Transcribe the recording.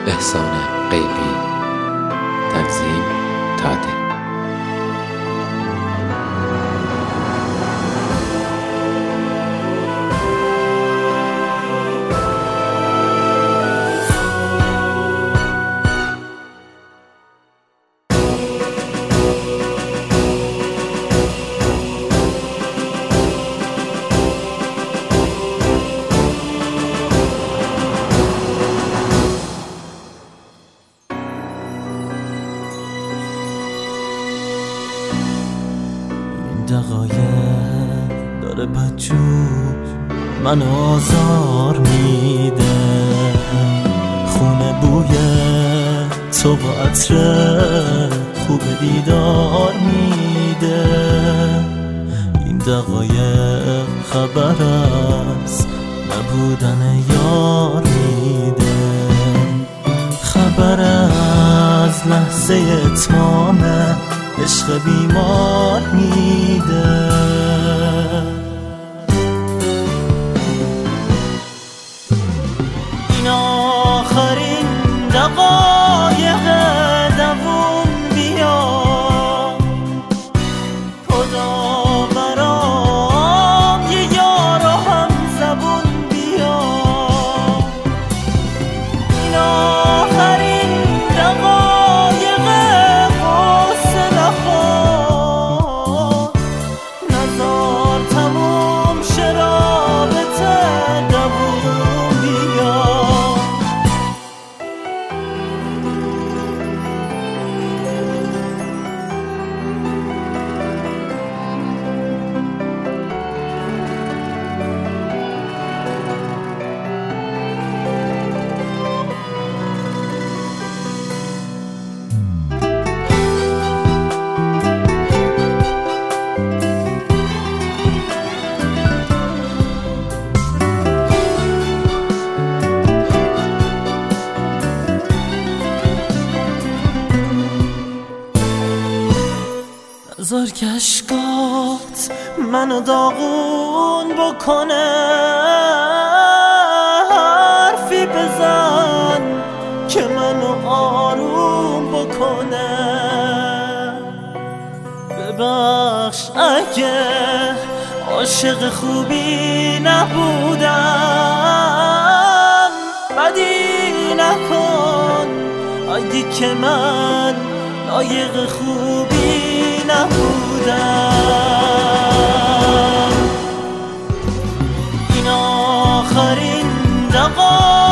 احسان غیبی. تنظیم تاده. دقایق داره بچو من آزار میده، خونه بوی تو با عطر خوب دیدار میده. این دقایق خبر از نبودن یار میده، خبر از لحظه اتمام عشق بیمار میده. این آخرین دقایق دووم بیا، خدا برام یه یار و هم زبون بیا. این آخرین دقایق غصه نخور، نزار تموم شه رابطه دووم بیا. نذار کشکات منو داغون بکنه، حرفی بزن که منو آروم بکنه. ببخش اگه عاشق خوبی نبودم، بدی نکن اگه که من لایق خوبی نبودم. این آخرین دقایق